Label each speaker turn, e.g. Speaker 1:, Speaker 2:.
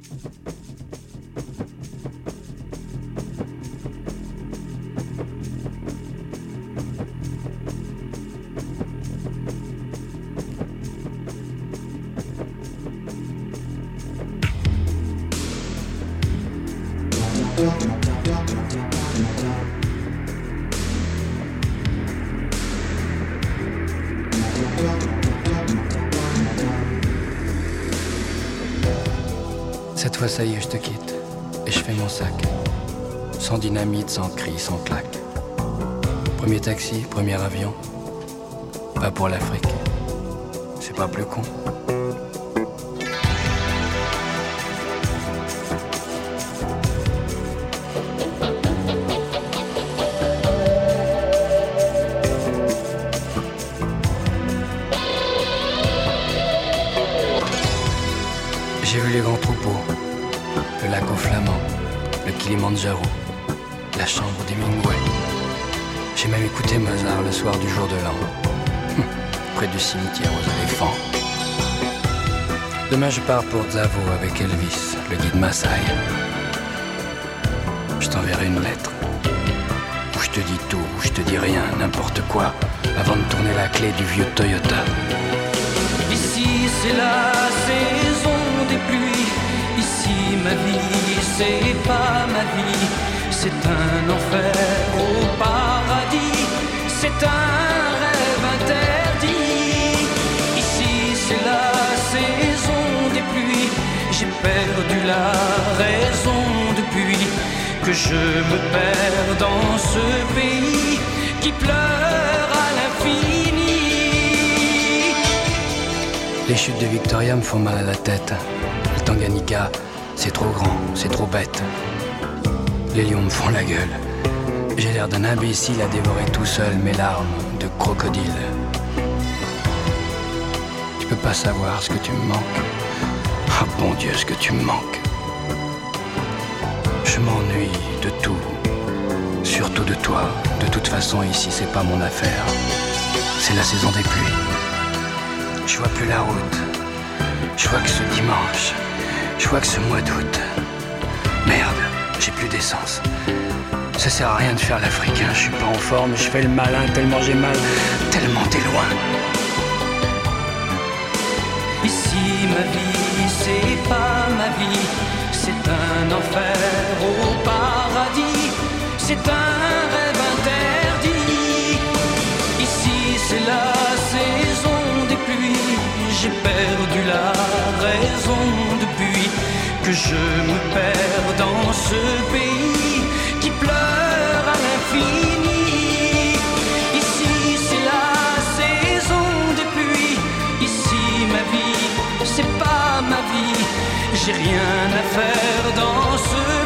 Speaker 1: Cette fois, ça y est, je te quitte. Et je fais mon sac. Sans dynamite, sans cri, sans claque. Premier taxi, premier avion. Pas pour l'Afrique. C'est pas plus con. J'ai vu les grands troupeaux, le lac aux flamands, le Kilimandjaro, la chambre d'Hemingway. J'ai même écouté Mozart le soir du jour de l'an, près du cimetière aux éléphants. Demain je pars pour Tsavo avec Elvis, le guide Maasai. Je t'enverrai une lettre, où je te dis tout, où je te dis rien, n'importe quoi, avant de tourner la clé du vieux Toyota.
Speaker 2: Ici c'est la saison des pluies, ici ma vie c'est pas ma vie, c'est un enfer au paradis, c'est un rêve interdit. Ici c'est la saison des pluies, j'ai perdu la raison depuis que je me perds dans ce pays qui pleure à l'infini.
Speaker 1: Les chutes de Victoria me font mal à la tête. Le Tanganyika, c'est trop grand, c'est trop bête. Les lions me font la gueule. J'ai l'air d'un imbécile à dévorer tout seul mes larmes de crocodile. Tu peux pas savoir ce que tu me manques. Ah bon Dieu, ce que tu me manques. Je m'ennuie de tout, surtout de toi. De toute façon, ici, c'est pas mon affaire. C'est la saison des pluies. Je vois plus la route, je vois que ce dimanche, je vois que ce mois d'août. Merde, j'ai plus d'essence. Ça sert à rien de faire l'Africain, je suis pas en forme, je fais le malin tellement j'ai mal, tellement t'es loin.
Speaker 2: Ici ma vie, c'est pas ma vie, c'est un enfer au paradis, c'est un rêve interdit. Ici c'est la saison des pluies, j'ai perdu la raison depuis que je me perds dans ce pays qui pleure à l'infini. Ici c'est la saison des pluies, ici ma vie, c'est pas ma vie, j'ai rien à faire dans ce